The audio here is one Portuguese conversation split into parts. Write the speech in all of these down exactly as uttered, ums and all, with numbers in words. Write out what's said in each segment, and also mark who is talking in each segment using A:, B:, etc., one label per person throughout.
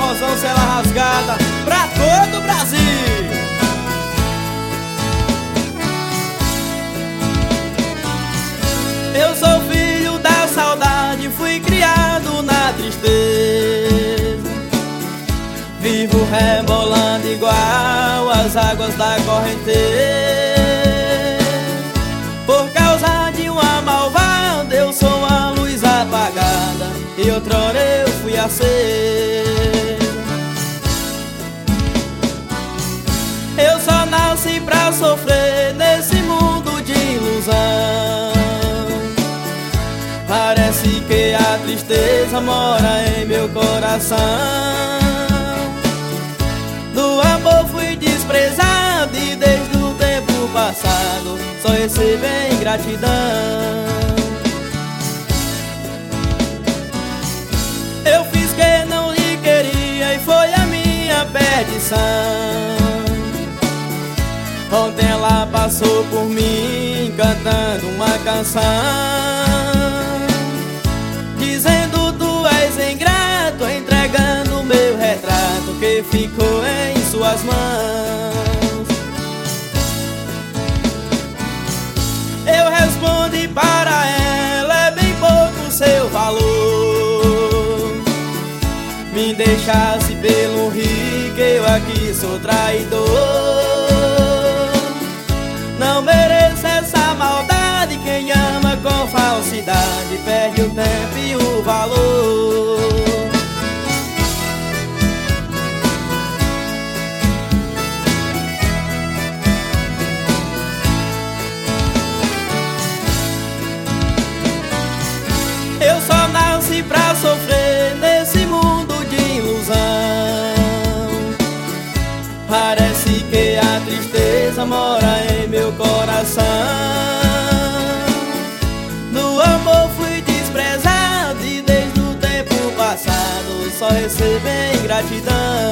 A: forrozão Cela Rasgada pra todo o Brasil. Eu sou filho da saudade, fui criado na tristeza. Vivo rebolando igual as águas da correnteza. Por causa de uma malvada, eu sou a luz apagada, e outrora eu fui a ser. Eu só nasci pra sofrer nesse mundo de ilusão. Parece que a tristeza mora em meu coração. Do amor fui desprezado e desde o tempo passado só recebi ingratidão. Eu fiz que não lhe queria e foi a minha perdição. Ontem ela passou por mim cantando uma canção, dizendo tu és ingrato, entregando meu retrato que ficou em suas mãos. Eu respondi para ela, é bem pouco seu valor. Me deixasse pelo rio que eu aqui sou traidor. Não mereço essa maldade, quem ama com falsidade perde o tempo e o valor. Eu só nasci pra sofrer nesse mundo de ilusão. Parece que a tristeza mora em meu coração. No amor fui desprezado e desde o tempo passado só recebi ingratidão.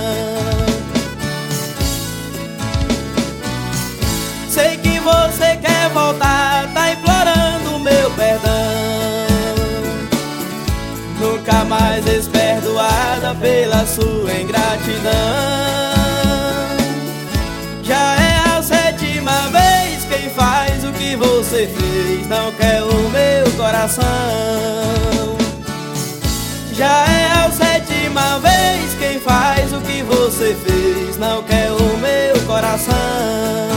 A: Sei que você quer voltar, tá implorando meu perdão. Nunca mais és perdoada pela sua ingratidão. Já é a sétima vez, quem faz o que você fez não quer o meu coração. Já é a sétima vez, quem faz o que você fez não quer o meu coração.